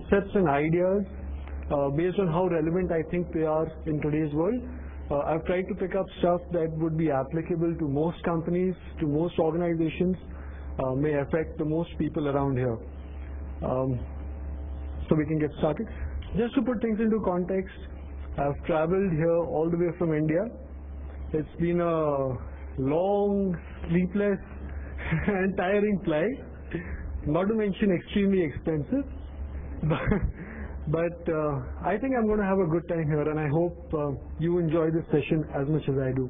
concepts and ideas based on how relevant I think they are in today's world. I've tried to pick up stuff that would be applicable to most companies, to most organizations, may affect the most people around here. So we can get started. Just to put things into context, I've traveled here all the way from India. It's been a long, sleepless and tiring flight, not to mention extremely expensive. But I think I'm going to have a good time here, and I hope you enjoy this session as much as I do.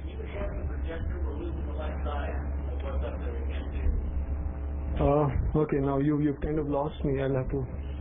Okay, now you've kind of lost me. I'll have to.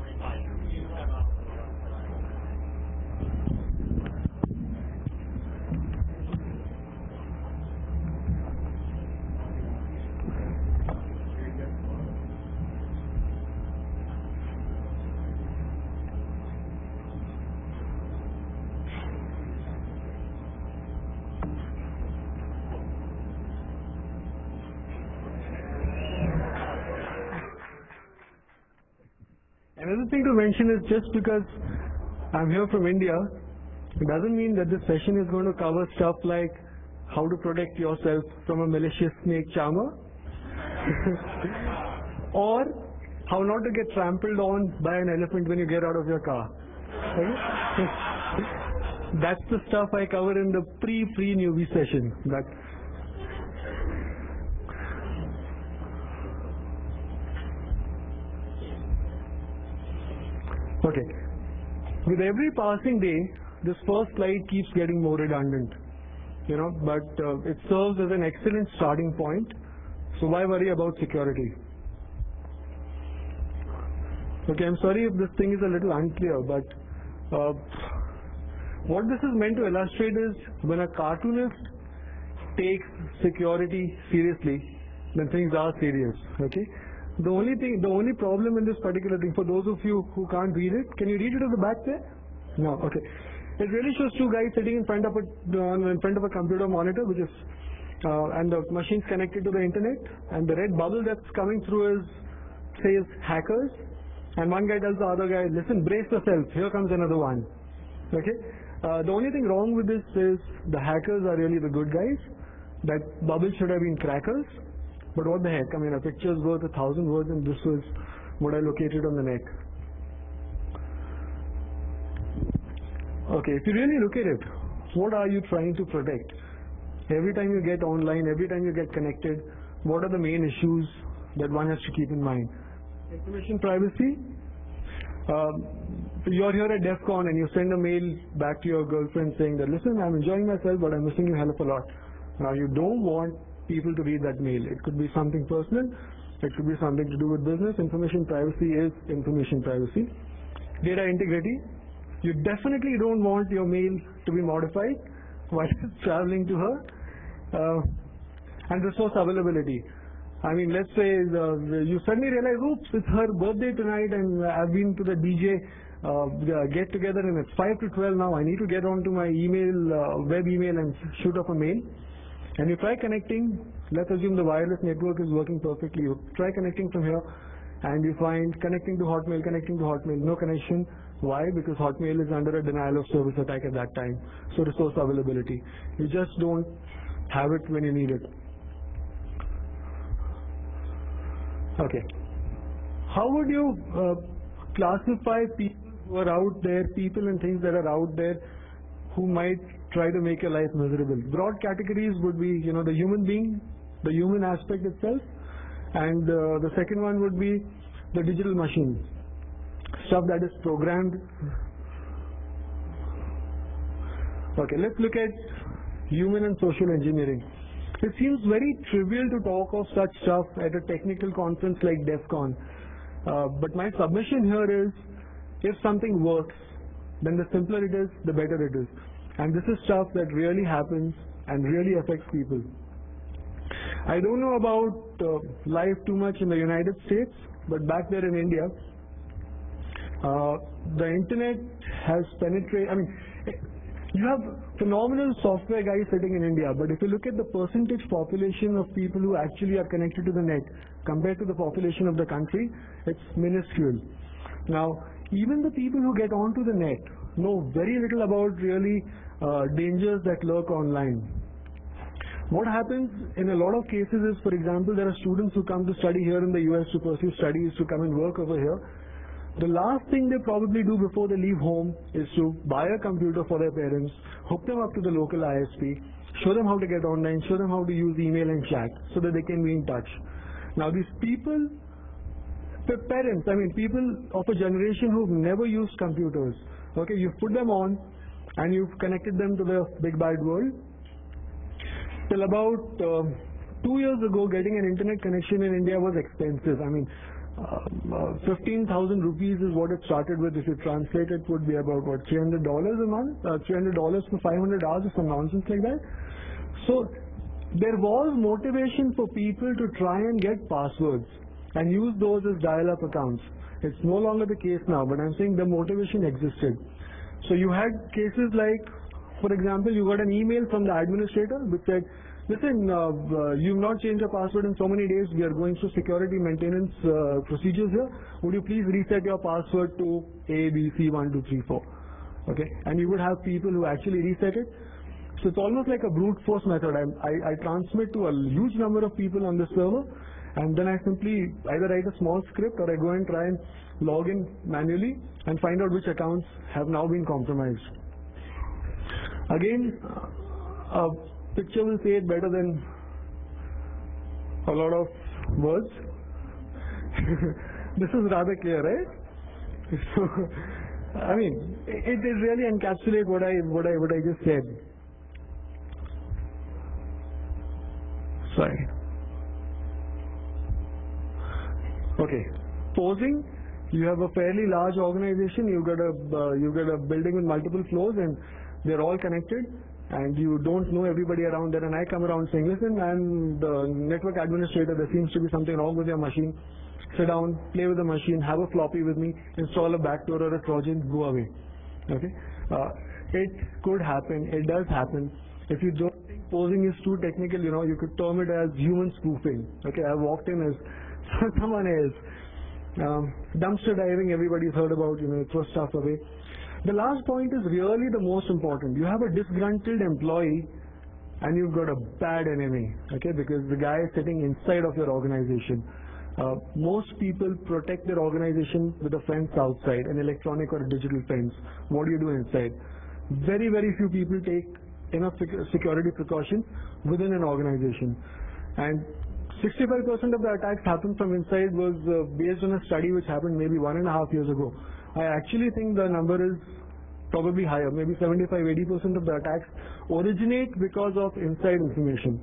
Another thing to mention is just because I'm here from India, it doesn't mean that this session is going to cover stuff like how to protect yourself from a malicious snake charmer or how not to get trampled on by an elephant when you get out of your car. Okay? That's the stuff I cover in the pre-newbie session. Okay. With every passing day, this first slide keeps getting more redundant, but it serves as an excellent starting point. So why worry about security? Okay, I'm sorry if this thing is a little unclear, but what this is meant to illustrate is when a cartoonist takes security seriously, then things are serious. Okay. The only problem in this particular thing, for those of you who can't read it, can you read it at the back there? No, okay. It really shows two guys sitting in front of a computer monitor, which is and the machine's connected to the internet, and the red bubble that's coming through says hackers, and one guy tells the other guy, listen, brace yourself, here comes another one. Okay. The only thing wrong with this is the hackers are really the good guys. That bubble should have been crackers. But what the heck, I mean, a picture's worth 1,000 words, and this was what I located on the neck. Okay, if you really look at it, what are you trying to protect? Every time you get online, every time you get connected, what are the main issues that one has to keep in mind? Information privacy. You're here at DEF CON and you send a mail back to your girlfriend saying that, listen, I'm enjoying myself, but I'm missing you hell of a lot. Now, you don't want people to read that mail. It could be something personal, it could be something to do with business. Information privacy is information privacy. Data integrity. You definitely don't want your mail to be modified while it's traveling to her. And resource availability. I mean, let's say you suddenly realize, oops, it's her birthday tonight and I've been to the DJ get together and it's 5 to 12 now. I need to get onto my email, web email, and shoot off a mail. And you try connecting, let's assume the wireless network is working perfectly. You try connecting from here and you find connecting to Hotmail, no connection. Why? Because Hotmail is under a denial of service attack at that time. So resource availability. You just don't have it when you need it. Okay. How would you classify people who are out there, people and things that are out there who might try to make your life miserable? Broad categories would be, the human being, the human aspect itself, and the second one would be the digital machine, stuff that is programmed. Okay, let's look at human and social engineering. It seems very trivial to talk of such stuff at a technical conference like DEF CON, but my submission here is, if something works, then the simpler it is, the better it is. And this is stuff that really happens and really affects people. I don't know about life too much in the United States, but back there in India, the internet has penetrated. I mean, you have phenomenal software guys sitting in India, but if you look at the percentage population of people who actually are connected to the net compared to the population of the country, it's minuscule. Now, even the people who get onto the net know very little about really dangers that lurk online. What happens in a lot of cases is, for example, there are students who come to study here in the US to pursue studies, to come and work over here. The last thing they probably do before they leave home is to buy a computer for their parents, hook them up to the local ISP, show them how to get online, show them how to use email and chat so that they can be in touch. Now these people, the parents, I mean people of a generation who've never used computers, okay, you've put them on and you've connected them to the big bad world. Till about 2 years ago, getting an internet connection in India was expensive. I mean, 15,000 rupees is what it started with. If you translate it, would be about what, $300 a month, $300 for 500 hours or some nonsense like that. So there was motivation for people to try and get passwords and use those as dial-up accounts. It's no longer the case now, but I'm saying the motivation existed. So you had cases like, for example, you got an email from the administrator which said, listen, you've not changed your password in so many days, we are going through security maintenance procedures here, would you please reset your password to ABC1234, okay, and you would have people who actually reset it. So it's almost like a brute force method. I transmit to a huge number of people on the server, and then I simply either write a small script or I go and try and log in manually and find out which accounts have now been compromised. Again, a picture will say it better than a lot of words. This is rather clear, right? So, I mean, it really encapsulates what I just said. Sorry. Okay. Posing. You have a fairly large organization. You've got a building with multiple floors, and they're all connected. And you don't know everybody around there. And I come around saying, listen, I'm the network administrator. There seems to be something wrong with your machine. Sit down, play with the machine, have a floppy with me, install a backdoor or a Trojan, go away. Okay. It could happen. It does happen. If you don't think posing is too technical, you could term it as human spoofing. Okay. I walked in as someone else. Dumpster diving, everybody's heard about, throw stuff away. The last point is really the most important. You have a disgruntled employee and you've got a bad enemy, okay, because the guy is sitting inside of your organization. Most people protect their organization with a fence outside, an electronic or a digital fence. What do you do inside? Very, very few people take enough security precautions within an organization. And 65% of the attacks happened from inside was based on a study which happened maybe 1.5 years ago. I actually think the number is probably higher, maybe 75–80% of the attacks originate because of inside information.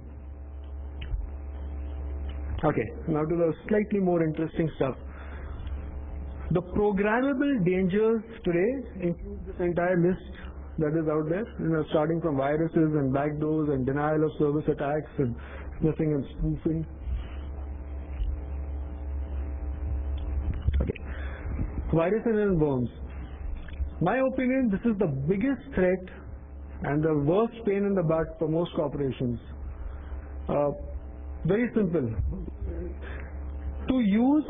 Okay, now to the slightly more interesting stuff. The programmable dangers today include this entire list that is out there, starting from viruses and backdoors and denial of service attacks and sniffing and spoofing. Okay. Viruses and worms. My opinion, this is the biggest threat and the worst pain in the butt for most corporations. Very simple. To use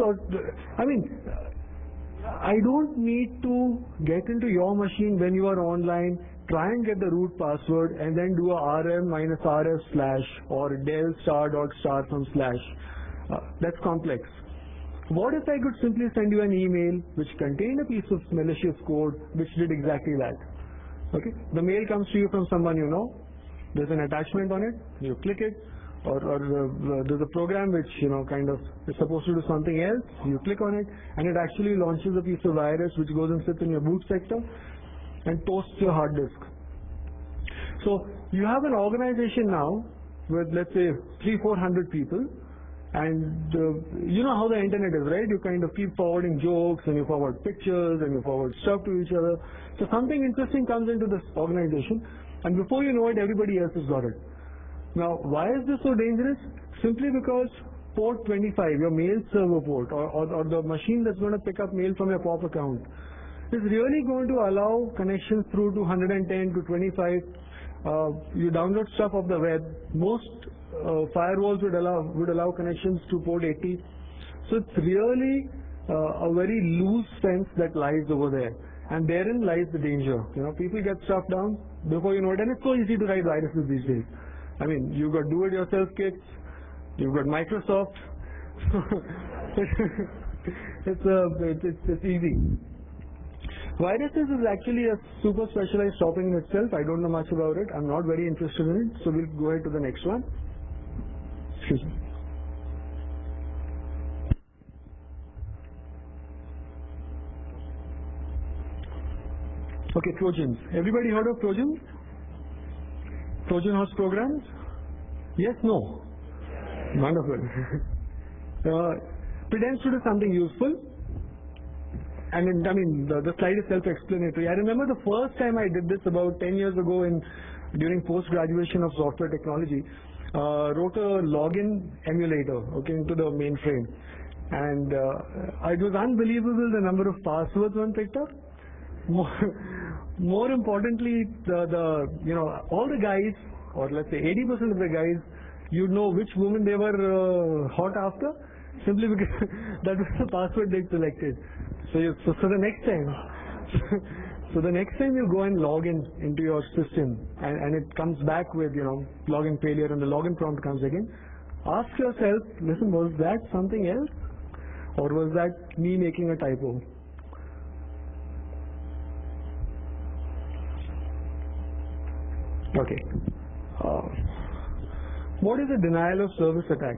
I don't need to get into your machine when you are online, try and get the root password and then do a rm-rf/ or del star.star from /. That's complex. What if I could simply send you an email which contained a piece of malicious code which did exactly that? Okay, the mail comes to you from someone you know. There's an attachment on it. You click it, or there's a program which kind of is supposed to do something else. You click on it, and it actually launches a piece of virus which goes and sits in your boot sector and toasts your hard disk. So you have an organization now with, let's say, 300–400 people. And you know how the internet is, right? You kind of keep forwarding jokes and you forward pictures and you forward stuff to each other. So something interesting comes into this organization and before you know it, everybody else has got it. Now, why is this so dangerous? Simply because port 25, your mail server port or the machine that's going to pick up mail from your POP account is really going to allow connections through to 110 to 25. You download stuff off the web. Most firewalls would allow connections to port 80. So it's really a very loose fence that lies over there, and therein lies the danger. People get stuff down before you know it, and it's so easy to write viruses these days. I mean, you've got do-it-yourself kits, you've got Microsoft. it's easy. Viruses is actually a super specialized topic in itself. I don't know much about it. I'm not very interested in it. So we'll go ahead to the next one. Excuse me. Okay, Trojans. Everybody heard of Trojans? Trojan horse programs? Yes, no? Wonderful. Pretends to do something useful. And the slide is self-explanatory. I remember the first time I did this about 10 years ago during post-graduation of software technology. Wrote a login emulator, into the mainframe. And it was unbelievable the number of passwords one picked up. More importantly, all the guys, or let's say 80% of the guys, you'd know which woman they were hot after, simply because that was the password they selected. So the next time you go and log into your system and it comes back with login failure and the login prompt comes again, ask yourself, listen, was that something else or was that me making a typo? Okay. What is a denial of service attack?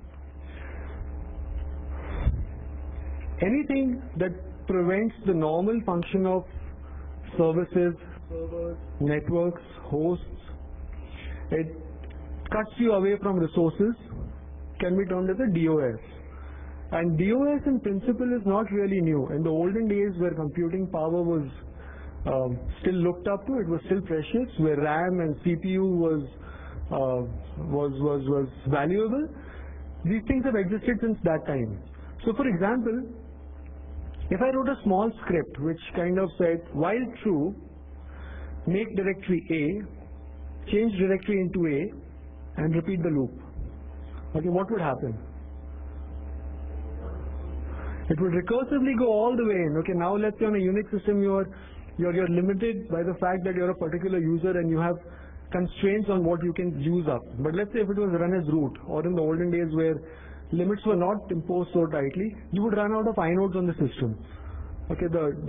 Anything that prevents the normal function of services, servers, networks, hosts, it cuts you away from resources, can be termed as a DOS. And DOS in principle is not really new. In the olden days where computing power was still looked up to, it was still precious, where RAM and CPU was valuable, these things have existed since that time. So for example, if I wrote a small script which kind of said, while true, make directory A, change directory into A, and repeat the loop. Okay, what would happen? It would recursively go all the way in. Okay, now let's say on a Unix system you're limited by the fact that you're a particular user and you have constraints on what you can use up. But let's say if it was run as root, or in the olden days where limits were not imposed so tightly, you would run out of inodes on the system. Okay,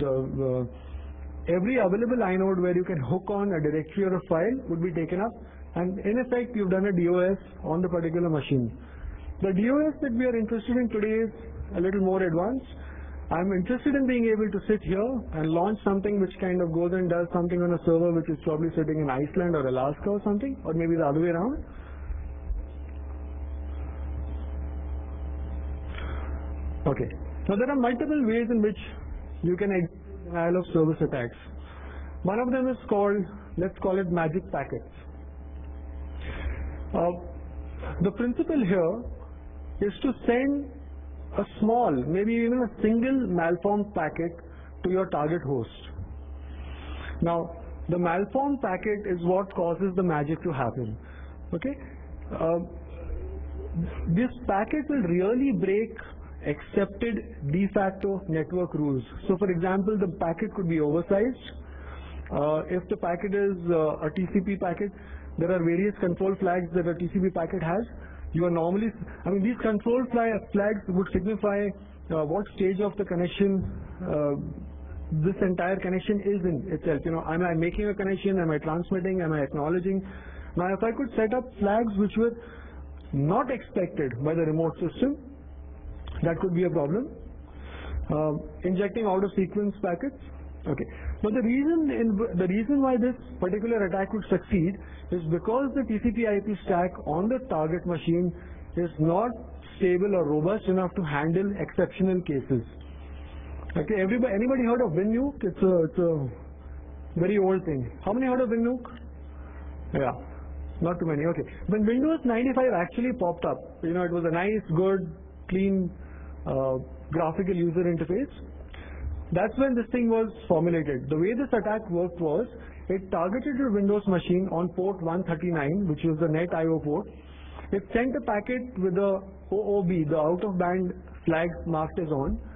every available inode where you can hook on a directory or a file would be taken up, and in effect you've done a DOS on the particular machine. The DOS that we are interested in today is a little more advanced. I'm interested in being able to sit here and launch something which kind of goes and does something on a server which is probably sitting in Iceland or Alaska or something, or maybe the other way around. Okay. Now there are multiple ways in which you can execute denial of service attacks. One of them is called, let's call it magic packets. The principle here is to send a small, maybe even a single malformed packet to your target host. Now, the malformed packet is what causes the magic to happen. Okay? This packet will really break accepted de facto network rules. So for example, the packet could be oversized. If the packet is a TCP packet, there are various control flags that a TCP packet has. You are normally, these control flags would signify what stage of the connection this entire connection is in itself. Am I making a connection? Am I transmitting? Am I acknowledging? Now, if I could set up flags which were not expected by the remote system, that could be a problem. Injecting out of sequence packets. Okay. But the reason why this particular attack would succeed is because the TCP/IP stack on the target machine is not stable or robust enough to handle exceptional cases. Okay. Anybody heard of WinNuke? It's a very old thing. How many heard of WinNuke? Yeah. Not too many. Okay. When Windows 95 actually popped up, it was a nice, good, clean graphical user interface. That's when this thing was formulated. The way this attack worked was, it targeted your Windows machine on port 139, which was the net IO port. It sent a packet with the OOB, the out of band flag marked as on.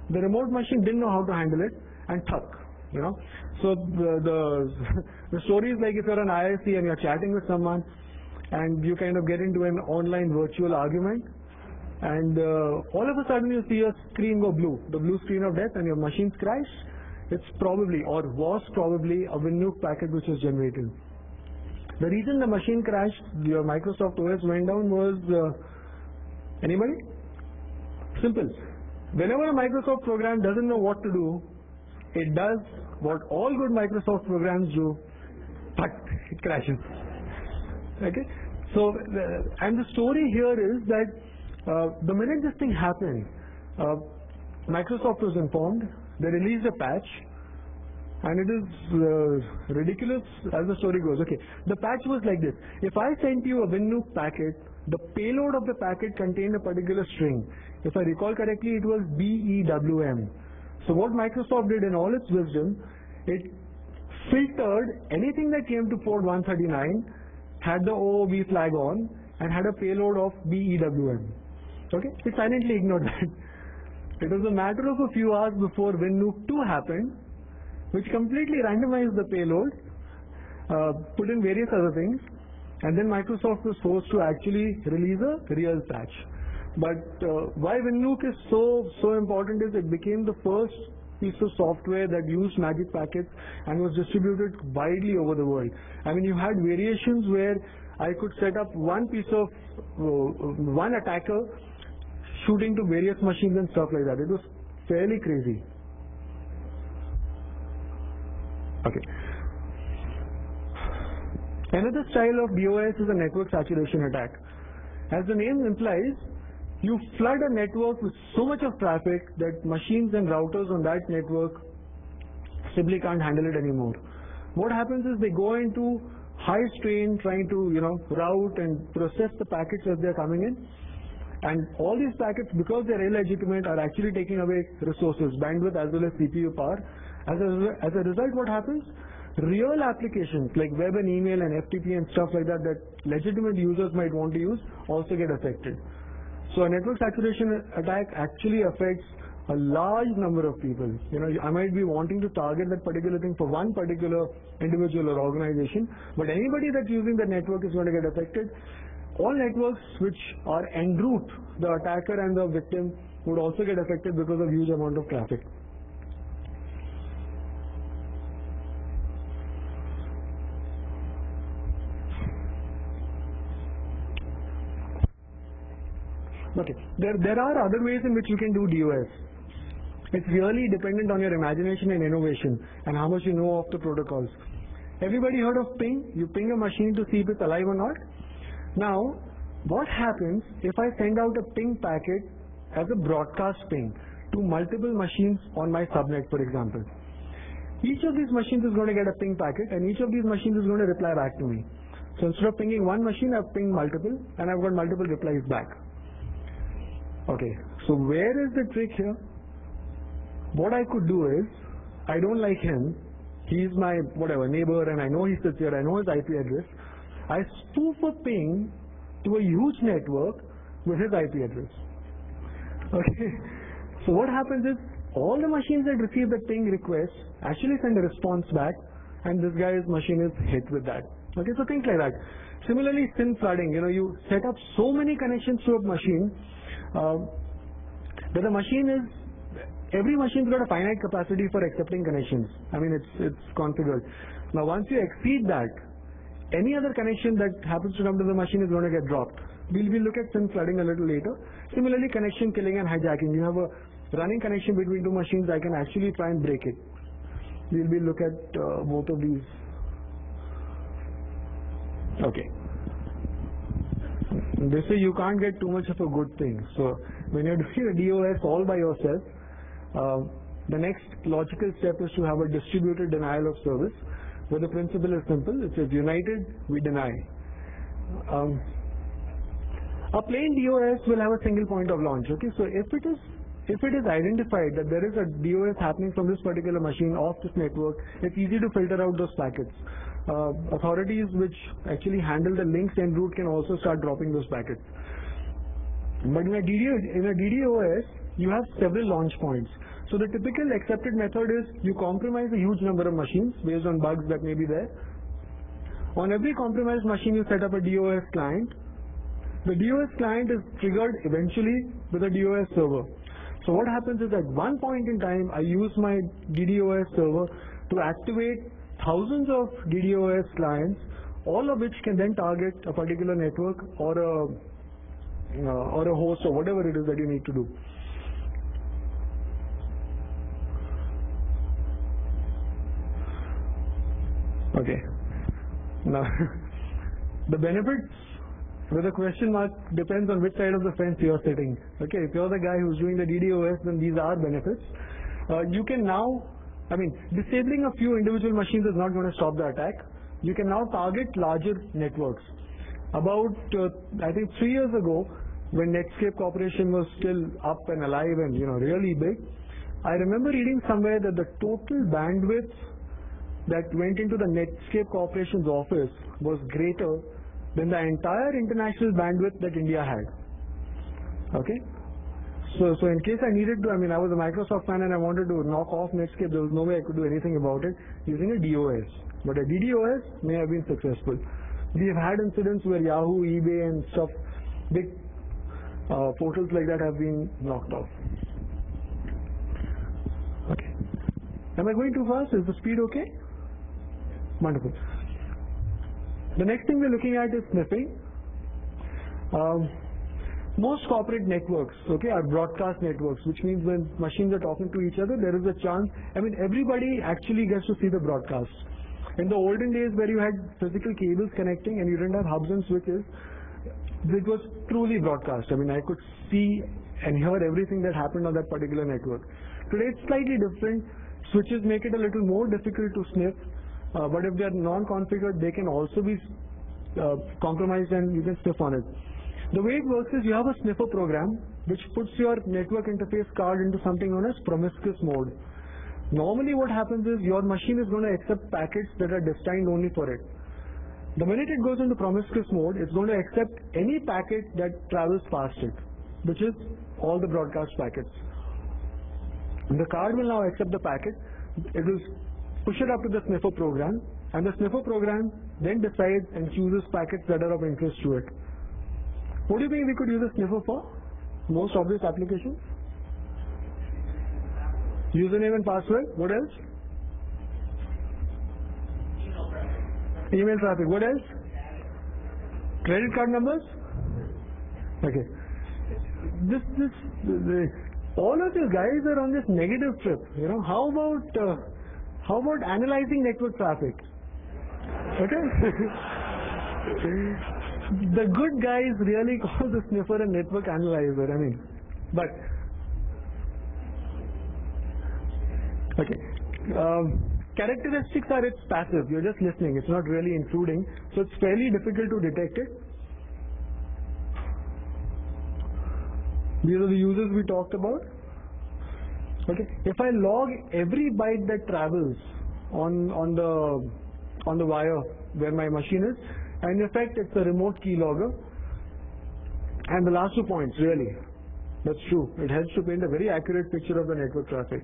The remote machine didn't know how to handle it, and thuk, you know. So the story is like if you're an IIC and you're chatting with someone, and you kind of get into an online virtual argument, and all of a sudden you see your screen go blue, the blue screen of death, and your machines crash. It's probably, or was probably, a WinNuke packet which was generated. The reason the machine crashed, your Microsoft OS went down was, anybody? Simple. Whenever a Microsoft program doesn't know what to do, it does what all good Microsoft programs do, but it crashes. Okay? So, and the story here is that the minute this thing happened, Microsoft was informed, they released a patch, and it is ridiculous as the story goes. Okay, the patch was like this. If I sent you a WinNuke packet, the payload of the packet contained a particular string. If I recall correctly, it was BEWM. So what Microsoft did in all its wisdom, it filtered anything that came to port 139, had the OOB flag on, and had a payload of BEWM. Okay, it silently ignored that. It was a matter of a few hours before WinNuke 2 happened, which completely randomized the payload, put in various other things, and then Microsoft was forced to actually release a real patch. But why WinNuke is so important is it became the first piece of software that used magic packets and was distributed widely over the world. I mean, you had variations where I could set up one piece of one attacker shooting to various machines and stuff like that. It was fairly crazy. Okay. Another style of DOS is a network saturation attack. As the name implies, you flood a network with so much of traffic that machines and routers on that network simply can't handle it anymore. What happens is they go into high strain trying to, route and process the packets as they're coming in. And all these packets, because they're illegitimate, are actually taking away resources, bandwidth as well as CPU power. As a result, what happens? Real applications like web and email and FTP and stuff like that legitimate users might want to use also get affected. So a network saturation attack actually affects a large number of people. I might be wanting to target that particular thing for one particular individual or organization, but anybody that's using the network is going to get affected. All networks which are en route, the attacker and the victim would also get affected because of huge amount of traffic. Okay, there are other ways in which you can do DOS. It's really dependent on your imagination and innovation and how much you know of the protocols. Everybody heard of ping? You ping a machine to see if it's alive or not. Now, what happens if I send out a ping packet as a broadcast ping to multiple machines on my subnet, for example? Each of these machines is going to get a ping packet, and each of these machines is going to reply back to me. So instead of pinging one machine, I've pinged multiple, and I've got multiple replies back. Okay, so where is the trick here? What I could do is, I don't like him, he's my neighbor, and I know he sits here, I know his IP address. I spoof a ping to a huge network with his IP address. Okay, so what happens is, all the machines that receive the ping request actually send a response back, and this guy's machine is hit with that. Okay, so things like that. Similarly, SYN flooding, you set up so many connections to a machine that the machine is, every machine's got a finite capacity for accepting connections. I mean, it's configured. Now, once you exceed that, any other connection that happens to come to the machine is going to get dropped. We'll look at SYN flooding a little later. Similarly, connection killing and hijacking. You have a running connection between two machines, I can actually try and break it. We'll look at both of these. Okay. They say you can't get too much of a good thing. So when you're doing a DOS all by yourself, the next logical step is to have a distributed denial of service, where the principle is simple. It says united, we deny. A plain DOS will have a single point of launch. Okay, so if it is identified that there is a DOS happening from this particular machine off this network, it's easy to filter out those packets. Authorities which actually handle the links en route can also start dropping those packets. But in a DDoS, you have several launch points. So the typical accepted method is you compromise a huge number of machines based on bugs that may be there. On every compromised machine, you set up a DOS client. The DOS client is triggered eventually with a DOS server. So what happens is at one point in time, I use my DDoS server to activate thousands of DDoS clients, all of which can then target a particular network or a host or whatever it is that you need to do. Okay. Now, the benefits with a question mark depends on which side of the fence you are sitting. Okay, if you're the guy who's doing the DDoS, then these are benefits. You can now, disabling a few individual machines is not going to stop the attack. You can now target larger networks. About, I think 3 years ago, when Netscape Corporation was still up and alive and really big, I remember reading somewhere that the total bandwidth that went into the Netscape Corporation's office was greater than the entire international bandwidth that India had. Okay? So in case I needed to, I was a Microsoft fan and I wanted to knock off Netscape, there was no way I could do anything about it using a DOS. But a DDoS may have been successful. We have had incidents where Yahoo, eBay and stuff, big portals like that have been knocked off. Okay. Am I going too fast? Is the speed okay? Wonderful. The next thing we're looking at is sniffing. Most corporate networks, are broadcast networks, which means when machines are talking to each other, there is a chance, everybody actually gets to see the broadcast. In the olden days where you had physical cables connecting and you didn't have hubs and switches, it was truly broadcast. I could see and hear everything that happened on that particular network. Today it's slightly different. Switches make it a little more difficult to sniff. But if they are non-configured, they can also be compromised and you can sniff on it. The way it works is you have a sniffer program which puts your network interface card into something known as promiscuous mode. Normally what happens is your machine is going to accept packets that are destined only for it. The minute it goes into promiscuous mode, it's going to accept any packet that travels past it, which is all the broadcast packets. The card will now accept the packet. It will push it up to the sniffer program, and the sniffer program then decides and chooses packets that are of interest to it. What do you think we could use a sniffer for? Most obvious applications? Username and password. What else? Email traffic. What else? Credit card numbers? Okay. All of these guys are on this negative trip. How about analyzing network traffic? Okay? The good guys really call the sniffer a network analyzer, but okay. Characteristics are it's passive, you're just listening, it's not really intruding, so it's fairly difficult to detect it. These are the users we talked about. Okay, if I log every byte that travels on the wire where my machine is, and in effect it's a remote keylogger. And the last 2 points, really, that's true. It helps to paint a very accurate picture of the network traffic.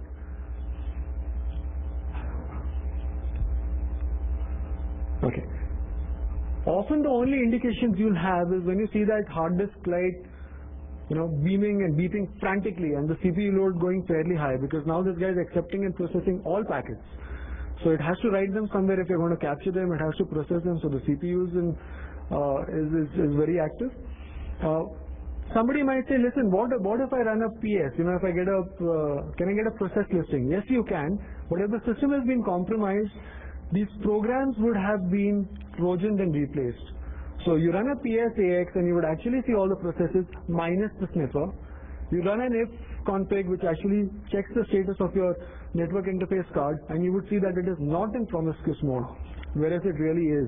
Okay. Often the only indications you'll have is when you see that hard disk light beaming and beeping frantically and the CPU load going fairly high, because now this guy is accepting and processing all packets. So it has to write them somewhere if you're going to capture them, it has to process them, so the CPU is very active. Somebody might say, listen, what if I run a PS? If I get can I get a process listing? Yes, you can, but if the system has been compromised, these programs would have been trojaned and replaced. So you run a PSAX and you would actually see all the processes minus the sniffer. You run an if config which actually checks the status of your network interface card, and you would see that it is not in promiscuous mode, whereas it really is.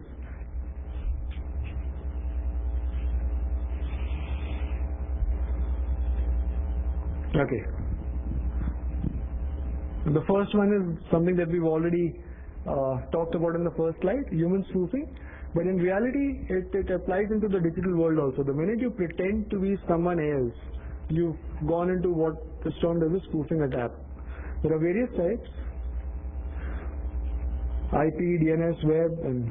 Okay. The first one is something that we've already talked about in the first slide, human spoofing. But in reality, it applies into the digital world also. The minute you pretend to be someone else, you've gone into what is termed as a spoofing attack. There are various types: IP, DNS, web, and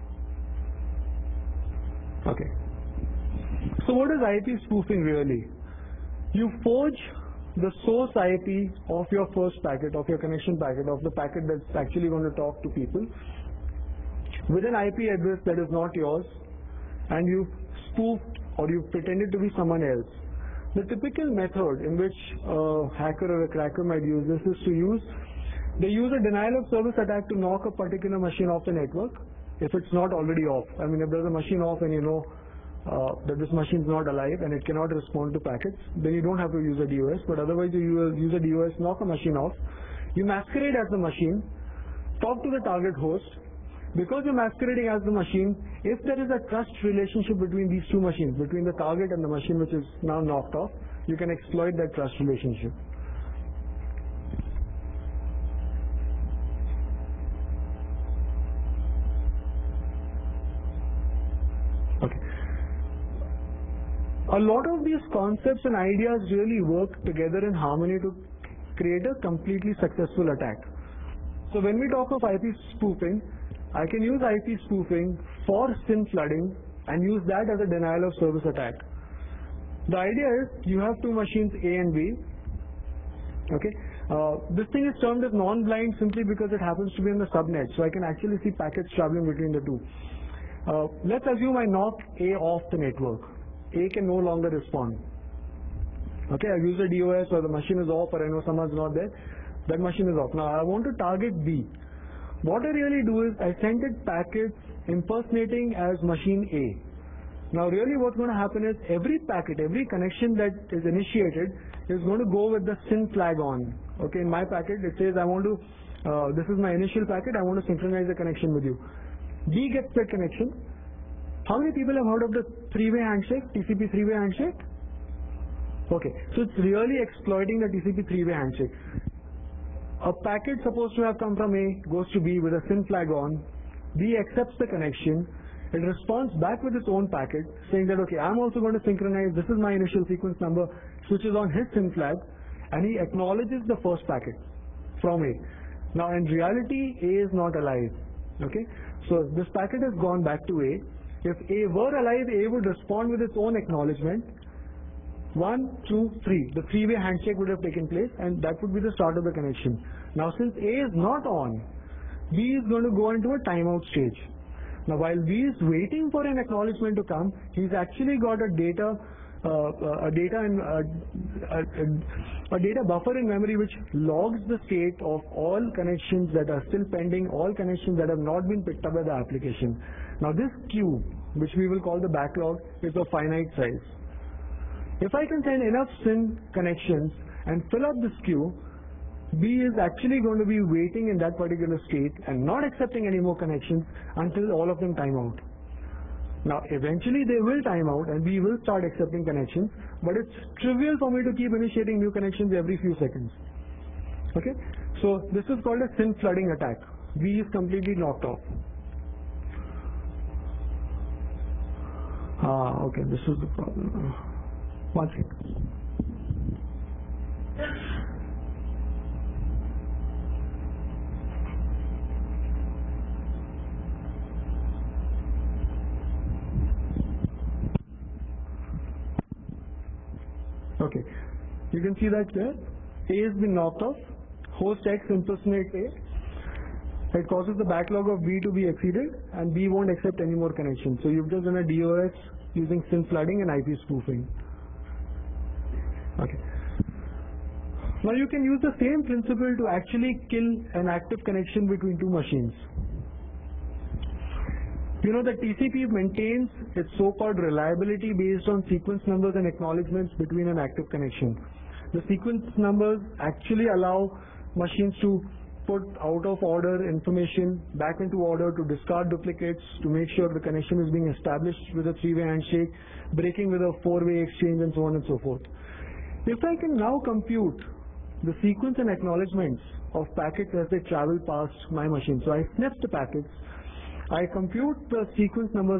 okay. So what is IP spoofing really? You forge the source IP of your first packet, of your connection packet, of the packet that's actually going to talk to people, with an IP address that is not yours, and you've spoofed or you've pretended to be someone else. The typical method in which a hacker or a cracker might use this is they use a denial of service attack to knock a particular machine off the network if it's not already off. I mean, if there's a machine off and you know that this machine is not alive and it cannot respond to packets, then you don't have to use a DOS, but otherwise you use a DOS, knock a machine off, you masquerade as the machine, talk to the target host. Because you're masquerading as the machine, if there is a trust relationship between these two machines, between the target and the machine which is now knocked off, you can exploit that trust relationship. Okay. A lot of these concepts and ideas really work together in harmony to create a completely successful attack. So when we talk of IP spoofing, I can use IP spoofing for SYN flooding and use that as a denial of service attack. The idea is you have two machines A and B. Okay. This thing is termed as non-blind simply because it happens to be in the subnet, so I can actually see packets traveling between the two. Let's assume I knock A off the network. A can no longer respond. Okay, I've used a DOS or the machine is off or I know someone's not there. That machine is off. Now I want to target B. What I really do is I send it packets impersonating as machine A. Now really what's going to happen is every packet, every connection that is initiated is going to go with the SYN flag on. Okay, in my packet it says I want to, this is my initial packet, I want to synchronize the connection with you. B gets that connection. How many people have heard of the three-way handshake, TCP three-way handshake? Okay, so it's really exploiting the TCP three-way handshake. A packet supposed to have come from A goes to B with a SYN flag on. B accepts the connection. It responds back with its own packet saying that, okay, I'm also going to synchronize, this is my initial sequence number, switches on his SYN flag, and he acknowledges the first packet from A. Now in reality, A is not alive. Okay, so this packet has gone back to A. If A were alive, A would respond with its own acknowledgement. 1, 2, 3. The three-way handshake would have taken place and that would be the start of the connection. Now since A is not on, B is going to go into a timeout stage. Now while B is waiting for an acknowledgement to come, he's actually got a data buffer in memory which logs the state of all connections that are still pending, all connections that have not been picked up by the application. Now this queue, which we will call the backlog, is of finite size. If I can send enough SYN connections and fill up this queue, B is actually going to be waiting in that particular state and not accepting any more connections until all of them time out. Now eventually they will time out and B will start accepting connections, but it's trivial for me to keep initiating new connections every few seconds. Okay, so this is called a SYN flooding attack. B is completely knocked off. Okay, this is the problem. One second. Okay, you can see that there. A has been knocked off. Host X impersonates A. It causes the backlog of B to be exceeded and B won't accept any more connections. So you've just done a DOS using SYN flooding and IP spoofing. Okay. Now you can use the same principle to actually kill an active connection between two machines. You know that TCP maintains its so-called reliability based on sequence numbers and acknowledgements between an active connection. The sequence numbers actually allow machines to put out of order information back into order, to discard duplicates, to make sure the connection is being established with a three-way handshake, breaking with a four-way exchange, and so on and so forth. If I can now compute the sequence and acknowledgements of packets as they travel past my machine, so I sniff the packets, I compute the sequence numbers that are happening, and let's say that I want to now terminate this connection.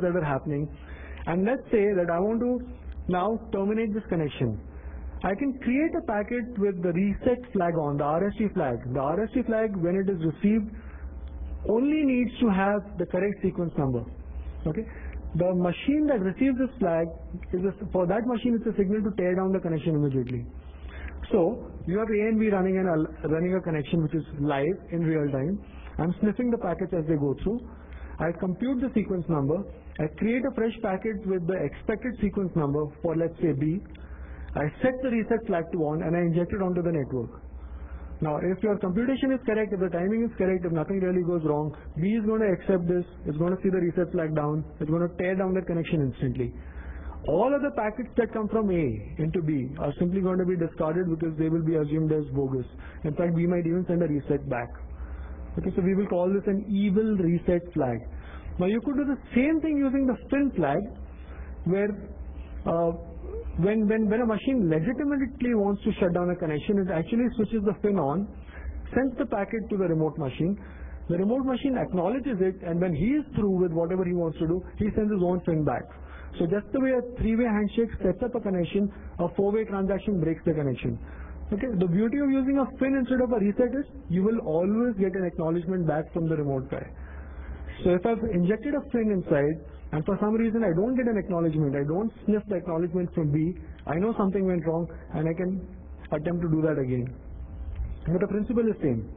I can create a packet with the reset flag on, the RST flag. The RST flag, when it is received, only needs to have the correct sequence number. Okay. The machine that receives this flag, for that machine it's a signal to tear down the connection immediately. So you have A and B running a connection which is live in real time. I'm sniffing the packets as they go through. I compute the sequence number. I create a fresh packet with the expected sequence number for, let's say, B. I set the reset flag to on and I inject it onto the network. Now, if your computation is correct, if the timing is correct, if nothing really goes wrong, B is going to accept this, it's going to see the reset flag down, it's going to tear down that connection instantly. All of the packets that come from A into B are simply going to be discarded because they will be assumed as bogus. In fact, we might even send a reset back. Okay, so we will call this an evil reset flag. Now, you could do the same thing using the fin flag, where when a machine legitimately wants to shut down a connection, it actually switches the fin on, sends the packet to the remote machine. The remote machine acknowledges it, and when he is through with whatever he wants to do, he sends his own fin back. So just the way a three-way handshake sets up a connection, a four-way transaction breaks the connection. Okay, the beauty of using a fin instead of a reset is you will always get an acknowledgement back from the remote guy. So if I've injected a fin inside, and for some reason I don't get an acknowledgement, I don't sniff the acknowledgement from B, I know something went wrong and I can attempt to do that again. But the principle is same.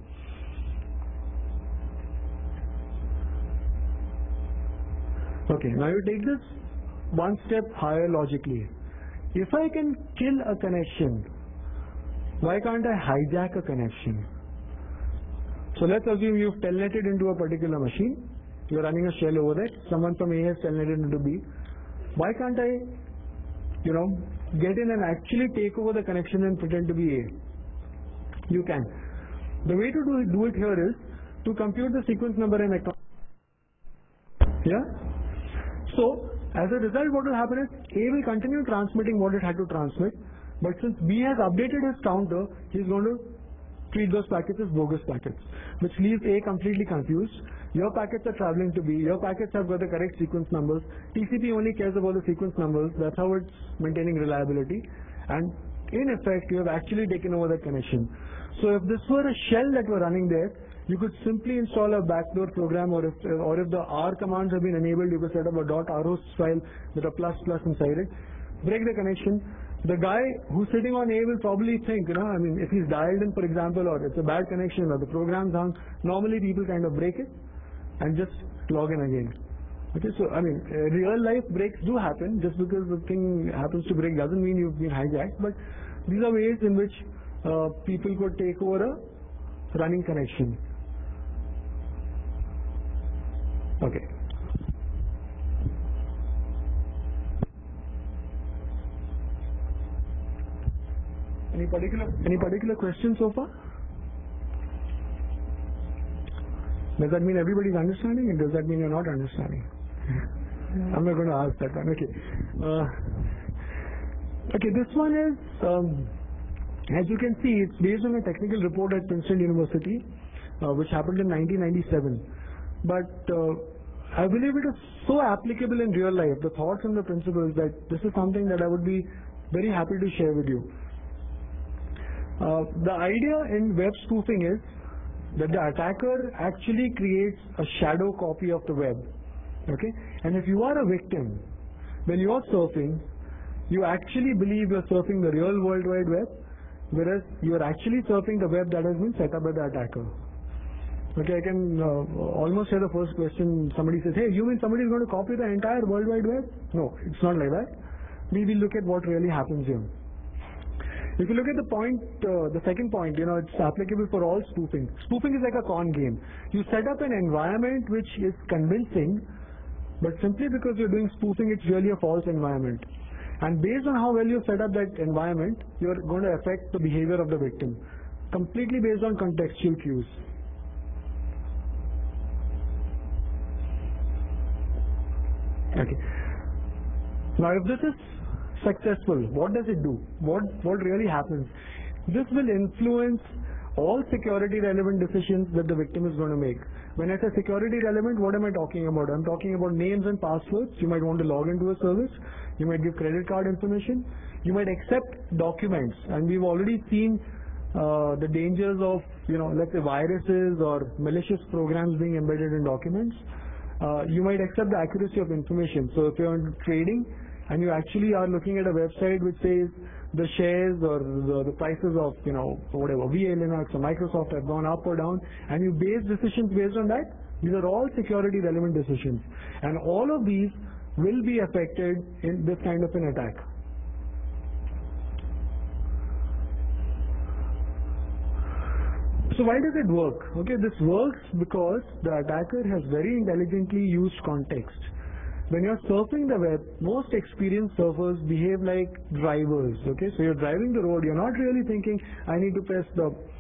Okay, now you take this one step higher logically. If I can kill a connection, why can't I hijack a connection? So let's assume you've telnetted into a particular machine. You're running a shell over there. Someone from A has telnetted into B. Why can't I, get in and actually take over the connection and pretend to be A? You can. The way to do it here is to compute the sequence number and acknowledge. Yeah? So, as a result, what will happen is A will continue transmitting what it had to transmit, but since B has updated his counter, he's going to treat those packets as bogus packets, which leaves A completely confused. Your packets are traveling to B, your packets have got the correct sequence numbers, TCP only cares about the sequence numbers, that's how it's maintaining reliability, and in effect, you have actually taken over that connection. So if this were a shell that were running there, you could simply install a backdoor program, or if the R commands have been enabled, you could set up a .rhost file with a ++ inside it, break the connection. The guy who's sitting on A will probably think, if he's dialed in, for example, or it's a bad connection, or the program's hung, normally people kind of break it and just log in again. Okay, so real life breaks do happen. Just because the thing happens to break doesn't mean you've been hijacked, but these are ways in which people could take over a running connection. Okay. Any particular questions so far? Does that mean everybody's understanding, and does that mean you're not understanding? I'm not going to ask that one. Okay. Okay, this one is, as you can see, it's based on a technical report at Princeton University, which happened in 1997. But I believe it is so applicable in real life, the thoughts and the principles, that this is something that I would be very happy to share with you. The idea in web spoofing is that the attacker actually creates a shadow copy of the web. Okay? And if you are a victim, when you are surfing, you actually believe you're surfing the real World Wide Web, whereas you are actually surfing the web that has been set up by the attacker. Okay, I can almost hear the first question. Somebody says, hey, you mean somebody is going to copy the entire World Wide Web? No, it's not like that. We will look at what really happens here. If you look at the point, the second point, it's applicable for all spoofing. Spoofing is like a con game. You set up an environment which is convincing, but simply because you're doing spoofing, it's really a false environment. And based on how well you set up that environment, you're going to affect the behavior of the victim, completely based on contextual cues. Okay. Now, if this is successful, what does it do? What really happens? This will influence all security relevant decisions that the victim is going to make. When I say security relevant, what am I talking about? I'm talking about names and passwords. You might want to log into a service. You might give credit card information. You might accept documents, and we've already seen the dangers of, let's say viruses or malicious programs being embedded in documents. You might accept the accuracy of information. So if you're into trading and you actually are looking at a website which says the shares or the prices of, whatever, VA Linux or Microsoft have gone up or down, and you base decisions based on that, these are all security relevant decisions. And all of these will be affected in this kind of an attack. So why does it work? Okay, this works because the attacker has very intelligently used context. When you're surfing the web, most experienced surfers behave like drivers. Okay, so you're driving the road, you're not really thinking, I need to press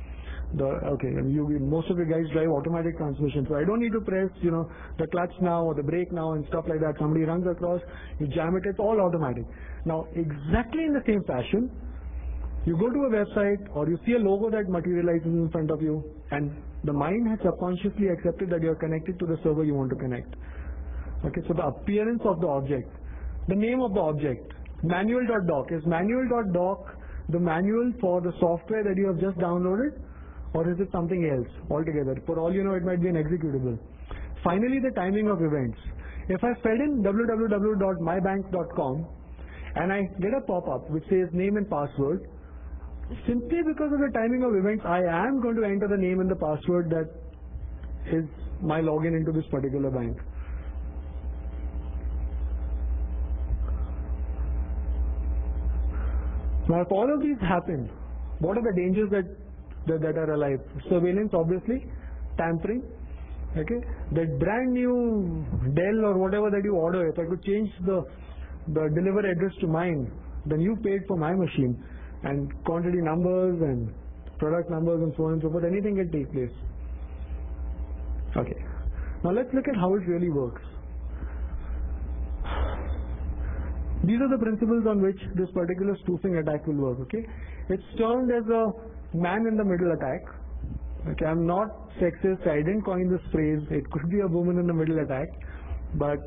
most of you guys drive automatic transmission, so I don't need to press, the clutch now or the brake now and stuff like that. Somebody runs across, you jam it, it's all automatic. Now, exactly in the same fashion, you go to a website or you see a logo that materializes in front of you, and the mind has subconsciously accepted that you're connected to the server you want to connect. Okay, so the appearance of the object, the name of the object, manual.doc. Is manual.doc the manual for the software that you have just downloaded, or is it something else altogether? For all you know, it might be an executable. Finally, the timing of events. If I fed in www.mybank.com and I get a pop-up which says name and password, simply because of the timing of events, I am going to enter the name and the password that is my login into this particular bank. Now, if all of these happen, what are the dangers that are alive? Surveillance, obviously, tampering. Okay, that brand new Dell or whatever that you order, if I could change the delivery address to mine, then you paid for my machine, and quantity numbers and product numbers and so on and so forth, anything can take place. Okay, now let's look at how it really works. These are the principles on which this particular spoofing attack will work. Okay, it's termed as a man-in-the-middle attack. Okay, I'm not sexist, I didn't coin this phrase, it could be a woman-in-the-middle attack, but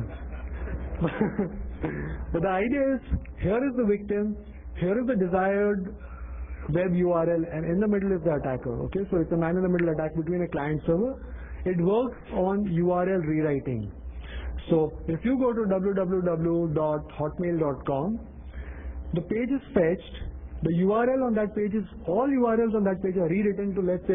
but the idea is, here is the victim, here is the desired web URL, and in the middle is the attacker. Okay, so it's a man-in-the-middle attack between a client server. It works on URL rewriting. So if you go to www.hotmail.com, the page is fetched. The URL on that page is, all URLs on that page are rewritten to, let's say,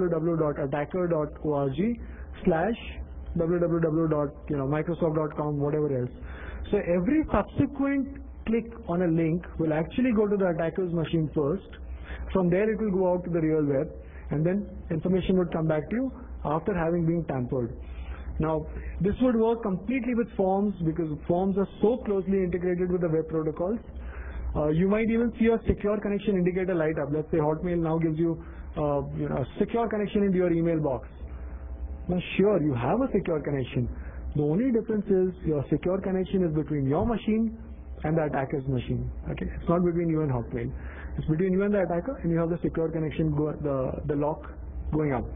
www.attacker.org/www.microsoft.com, whatever else. So every subsequent click on a link will actually go to the attacker's machine first. From there, it will go out to the real web, and then information would come back to you after having been tampered. Now, this would work completely with forms, because forms are so closely integrated with the web protocols. You might even see a secure connection indicator light up. Let's say Hotmail now gives you, a secure connection into your email box. Now, sure, you have a secure connection. The only difference is your secure connection is between your machine and the attacker's machine. Okay, it's not between you and Hotmail. It's between you and the attacker, and you have the secure connection, the lock going up.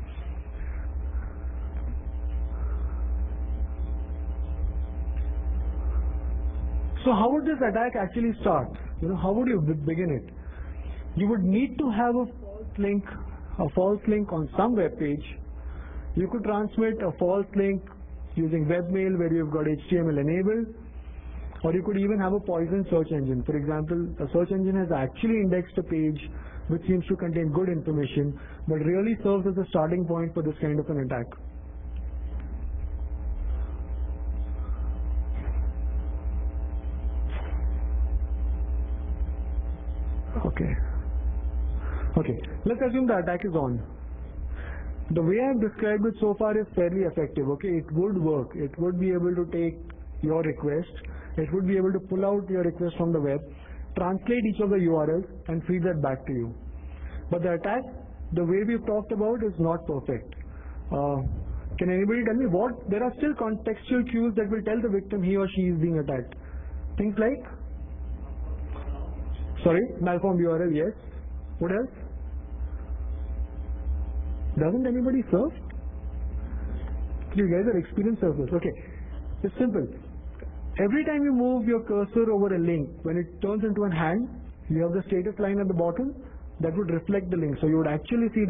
So how would this attack actually start? How would you begin it? You would need to have a false link on some web page. You could transmit a false link using webmail where you've got HTML enabled, or you could even have a poison search engine. For example, a search engine has actually indexed a page which seems to contain good information, but really serves as a starting point for this kind of an attack. Okay, let's assume the attack is on. The way I've described it so far is fairly effective. Okay, it would work. It would be able to take your request. It would be able to pull out your request from the web, translate each of the URLs, and feed that back to you. But the attack, the way we've talked about, is not perfect. Can anybody tell me what? There are still contextual cues that will tell the victim he or she is being attacked. Things like? Sorry, malformed URL, yes. What else? Doesn't anybody surf? You guys are experienced surfers. Okay, it's simple. Every time you move your cursor over a link, when it turns into a hand, you have the status line at the bottom that would reflect the link. So you would actually see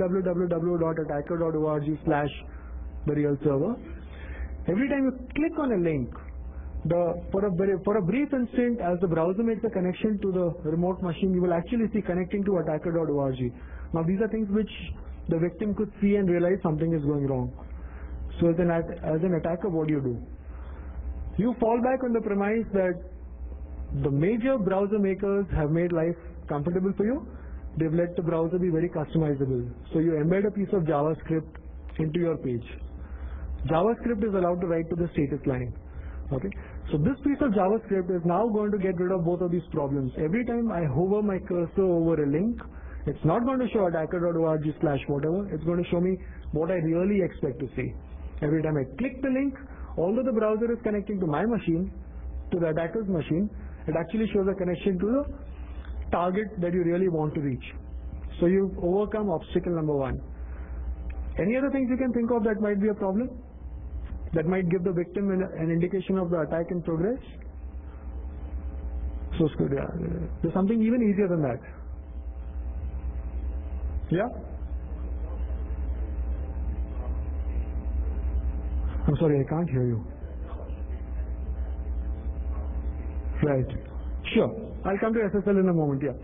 www.attacker.org/the real server. Every time you click on a link, for a brief instant, as the browser makes a connection to the remote machine, you will actually see connecting to attacker.org. Now these are things which the victim could see and realize something is going wrong. So as an attacker, what do? You fall back on the premise that the major browser makers have made life comfortable for you. They've let the browser be very customizable. So you embed a piece of JavaScript into your page. JavaScript is allowed to write to the status line. Okay. So this piece of JavaScript is now going to get rid of both of these problems. Every time I hover my cursor over a link, it's not going to show attacker.org/whatever. It's going to show me what I really expect to see. Every time I click the link, although the browser is connecting to my machine, to the attacker's machine, it actually shows a connection to the target that you really want to reach. So you've overcome obstacle number 1. Any other things you can think of that might be a problem? That might give the victim an indication of the attack in progress? So yeah, there's something even easier than that. Yeah? I'm sorry, I can't hear you. Right. Sure. I'll come to SSL in a moment, yeah.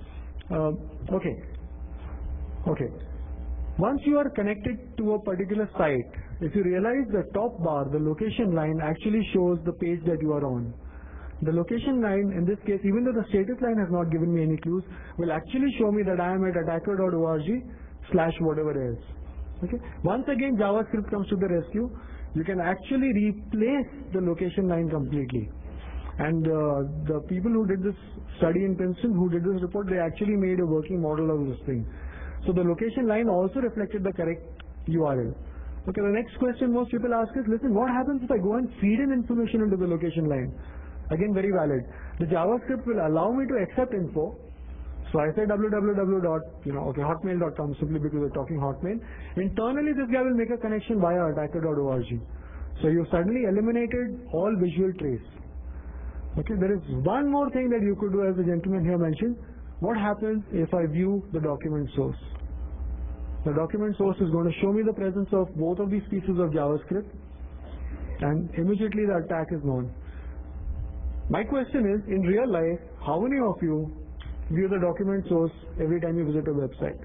Okay. Once you are connected to a particular site, if you realize the top bar, the location line actually shows the page that you are on. The location line, in this case, even though the status line has not given me any clues, will actually show me that I am at attacker.org/whatever it is. Okay. Once again, JavaScript comes to the rescue. You can actually replace the location line completely. And the people who did this study in Princeton, who did this report, they actually made a working model of this thing. So the location line also reflected the correct URL. Okay, the next question most people ask is, listen, what happens if I go and feed in information into the location line? Again, very valid. The JavaScript will allow me to accept info. So I say hotmail.com simply because we're talking Hotmail. Internally, this guy will make a connection via attacker.org. So you suddenly eliminated all visual trace. Okay, there is one more thing that you could do, as the gentleman here mentioned. What happens if I view the document source? The document source is going to show me the presence of both of these pieces of JavaScript, and immediately the attack is known. My question is, in real life, how many of you view the document source every time you visit a website?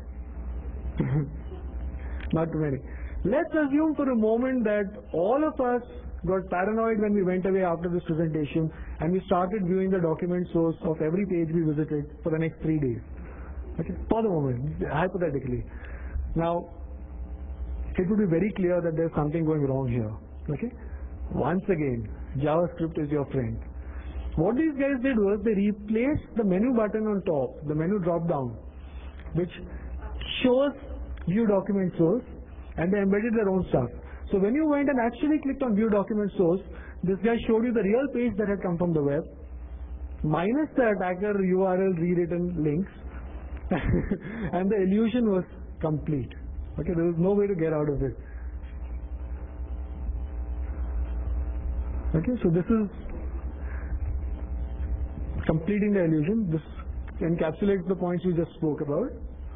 Not too many. Let's assume for a moment that all of us got paranoid when we went away after this presentation and we started viewing the document source of every page we visited for the next 3 days. Okay, for the moment, hypothetically. Now, it would be very clear that there's something going wrong here. Okay, once again, JavaScript is your friend. What these guys did was they replaced the menu button on top, the menu drop down, which shows view document source, and they embedded their own stuff. So when you went and actually clicked on view document source, this guy showed you the real page that had come from the web, minus the attacker URL rewritten links, and the illusion was complete. Okay, there was no way to get out of it. Okay, so this is completing the illusion. This encapsulates the points we just spoke about.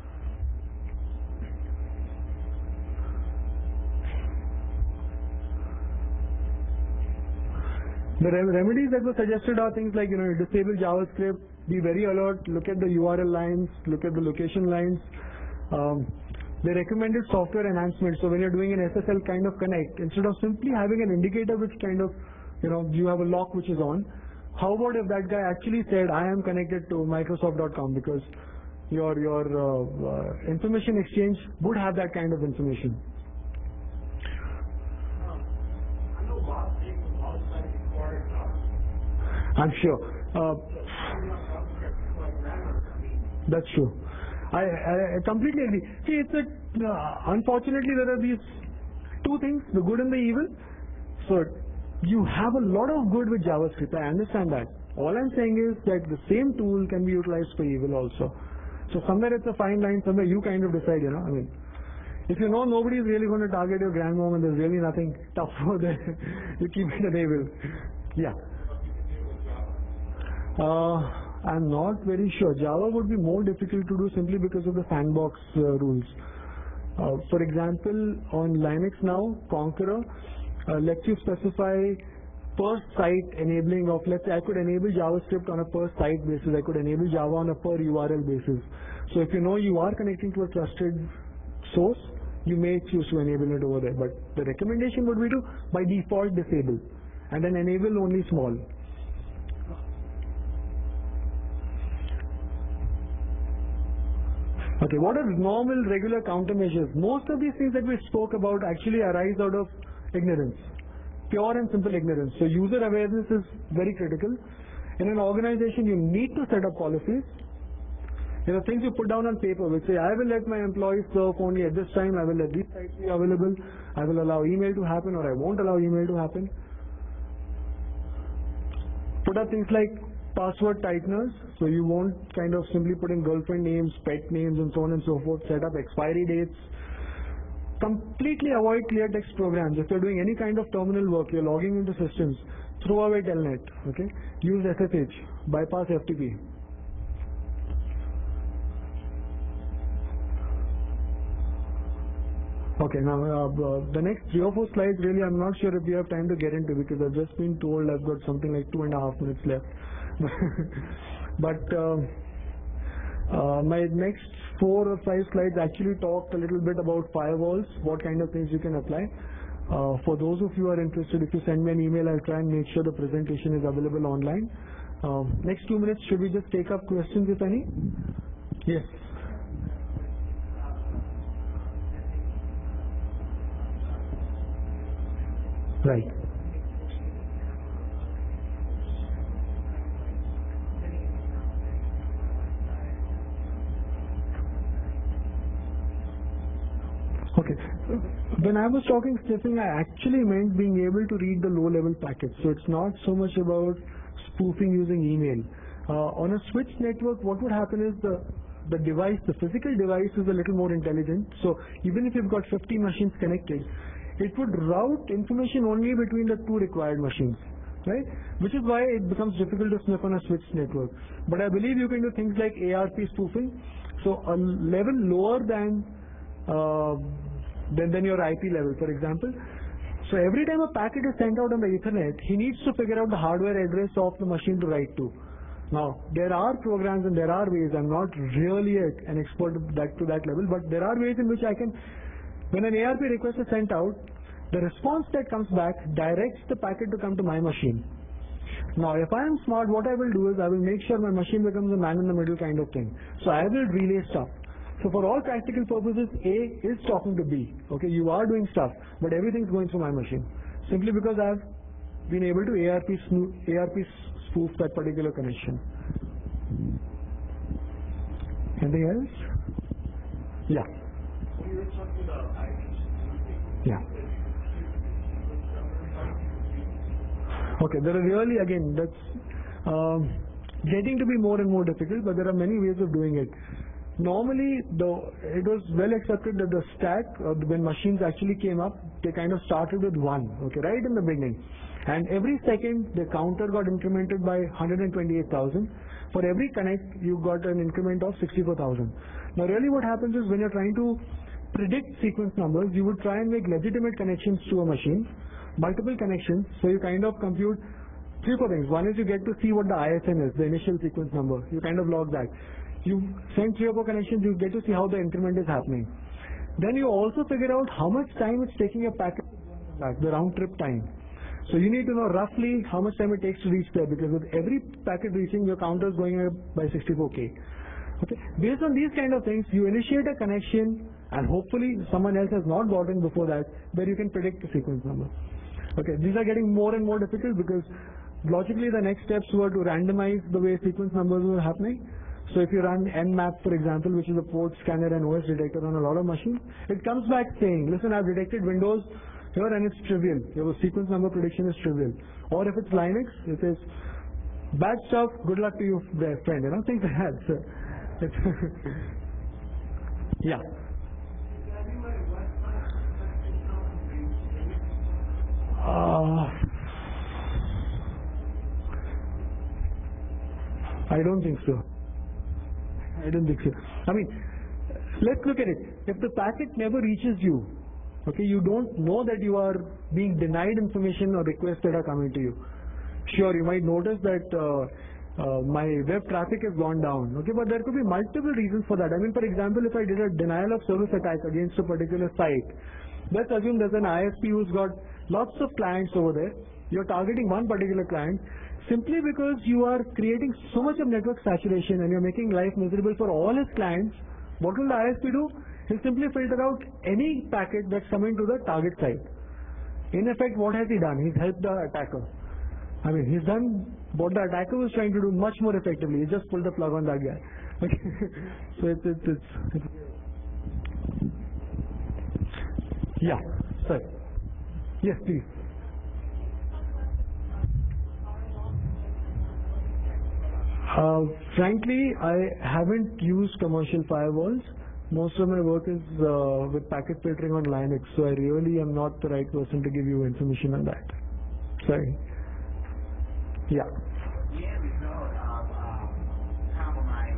The remedies that were suggested are things like, disable JavaScript, be very alert, look at the URL lines, look at the location lines. They recommended software enhancements. So when you're doing an SSL kind of connect, instead of simply having an indicator which kind of, you have a lock which is on, how about if that guy actually said, I am connected to Microsoft.com, because your information exchange would have that kind of information. I'm sure. That's true. I completely agree. See, it's unfortunately there are these two things, the good and the evil. So you have a lot of good with JavaScript. I understand that. All I'm saying is that the same tool can be utilized for evil also. So somewhere it's a fine line. Somewhere you kind of decide. I mean, if you know nobody is really going to target your grandmom and there's really nothing tough for them, you keep it enabled. Yeah. I'm not very sure. Java would be more difficult to do simply because of the sandbox rules. For example, on Linux now, Conqueror lets you specify per site enabling of, let's say I could enable JavaScript on a per site basis, I could enable Java on a per URL basis. So if you know you are connecting to a trusted source, you may choose to enable it over there. But the recommendation would be to, by default, disable and then enable only small. Okay, what are normal regular countermeasures? Most of these things that we spoke about actually arise out of ignorance, pure and simple ignorance. So user awareness is very critical. In an organization, you need to set up policies. Things you put down on paper which say, I will let my employees serve only at this time, I will let these sites be available, I will allow email to happen or I won't allow email to happen. Put up things like password tighteners, so you won't kind of simply put in girlfriend names, pet names and so on and so forth. Set up expiry dates. Completely avoid clear text programs. If you're doing any kind of terminal work, you're logging into systems, throw away Telnet, okay? Use SSH, bypass FTP. Okay, now the next 3 or 4 slides really I'm not sure if we have time to get into because I've just been told I've got something like 2.5 minutes left. But my next 4 or 5 slides actually talk a little bit about firewalls, what kind of things you can apply. For those of you who are interested, if you send me an email, I'll try and make sure the presentation is available online. Next 2 minutes, should we just take up questions if any? Yes. Right. Okay. When I was talking sniffing, I actually meant being able to read the low-level packets. So it's not so much about spoofing using email. On a switch network, what would happen is the device, the physical device is a little more intelligent. So even if you've got 50 machines connected, it would route information only between the 2 required machines, right? Which is why it becomes difficult to sniff on a switched network. But I believe you can do things like ARP spoofing. So a level lower than your IP level, for example. So every time a packet is sent out on the Ethernet, he needs to figure out the hardware address of the machine to write to. Now, there are programs and there are ways, I'm not really an expert to that level, but there are ways in which I can, when an ARP request is sent out, the response that comes back directs the packet to come to my machine. Now, if I am smart, what I will do is I will make sure my machine becomes a man-in-the-middle kind of thing. So I will relay stuff. So for all practical purposes, A is talking to B. Okay, you are doing stuff, but everything's going through my machine. Simply because I've been able to ARP spoof that particular connection. Anything else? Yeah. Yeah. Okay, there are really, again, that's getting to be more and more difficult, but there are many ways of doing it. Normally, it was well accepted that the stack, when machines actually came up, they kind of started with 1, okay, right in the beginning. And every second, the counter got incremented by 128,000. For every connect, you got an increment of 64,000. Now, really what happens is when you're trying to predict sequence numbers, you would try and make legitimate connections to a machine, multiple connections, so you kind of compute 3 or 4 things. One is you get to see what the ISN is, the initial sequence number. You kind of log that. You send 3 or 4 connections, you get to see how the increment is happening. Then you also figure out how much time it's taking a packet to go back, the round trip time. So you need to know roughly how much time it takes to reach there, because with every packet reaching, your counter is going up by 64K. Okay. Based on these kind of things, you initiate a connection, and hopefully someone else has not gotten before that, where you can predict the sequence number. Okay, these are getting more and more difficult because logically the next steps were to randomize the way sequence numbers were happening. So if you run Nmap, for example, which is a port scanner and OS detector on a lot of machines, it comes back saying, listen, I've detected Windows here and it's trivial. Your sequence number prediction is trivial. Or if it's Linux, it says, bad stuff, good luck to you, friend. You know, things like that. So it's yeah. I don't think so. I don't think so. I mean, let's look at it. If the packet never reaches you, okay, you don't know that you are being denied information or requests that are coming to you. Sure, you might notice that my web traffic has gone down, okay, but there could be multiple reasons for that. I mean, for example, if I did a denial of service attack against a particular site, let's assume there's an ISP who's got lots of clients over there. You're targeting one particular client simply because you are creating so much of network saturation and you're making life miserable for all his clients. What will the ISP do? He'll simply filter out any packet that's coming to the target site. In effect, what has he done? He's helped the attacker. I mean, he's done what the attacker was trying to do much more effectively. He just pulled the plug on that guy. Okay. So it's yeah. Sorry. Yes, please. Frankly, I haven't used commercial firewalls. Most of my work is with packet filtering on Linux, so I really am not the right person to give you information on that. Sorry. Yeah. The end result of compromise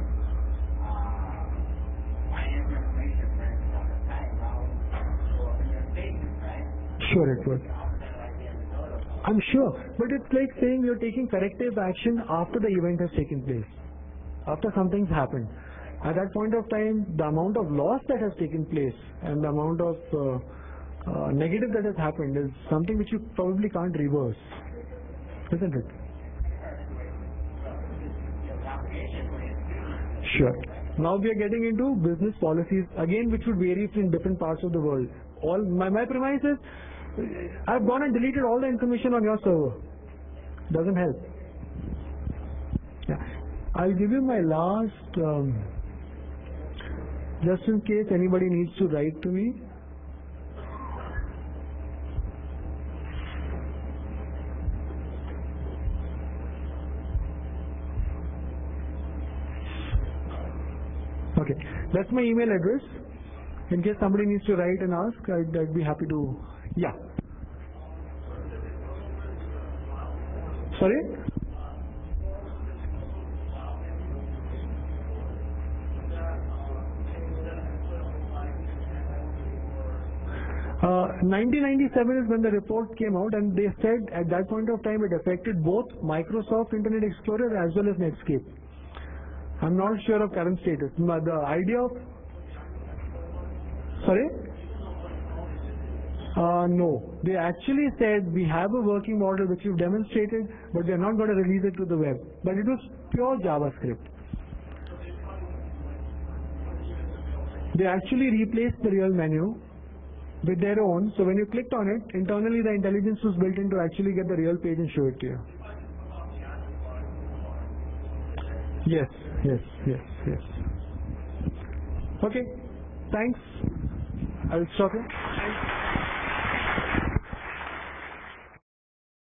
financial information, for instance, on the site or communications, right? Sure, it would. I'm sure, but it's like saying you're taking corrective action after the event has taken place, after something's happened. At that point of time, the amount of loss that has taken place and the amount of negative that has happened is something which you probably can't reverse, isn't it? Sure. Now we are getting into business policies again, which would vary in different parts of the world. My premise is, I've gone and deleted all the information on your server. Doesn't help. Yeah. I'll give you my last, just in case anybody needs to write to me. Okay, that's my email address. In case somebody needs to write and ask, I'd be happy to. Yeah. Sorry? 1997 is when the report came out, and they said at that point of time it affected both Microsoft Internet Explorer as well as Netscape. I'm not sure of current status. The idea of... Sorry? No. They actually said we have a working model which you've demonstrated, but we are not going to release it to the web. But it was pure JavaScript. They actually replaced the real menu with their own. So when you clicked on it, internally the intelligence was built in to actually get the real page and show it to you. Yes. Okay. Thanks. I'll stop here. Thanks.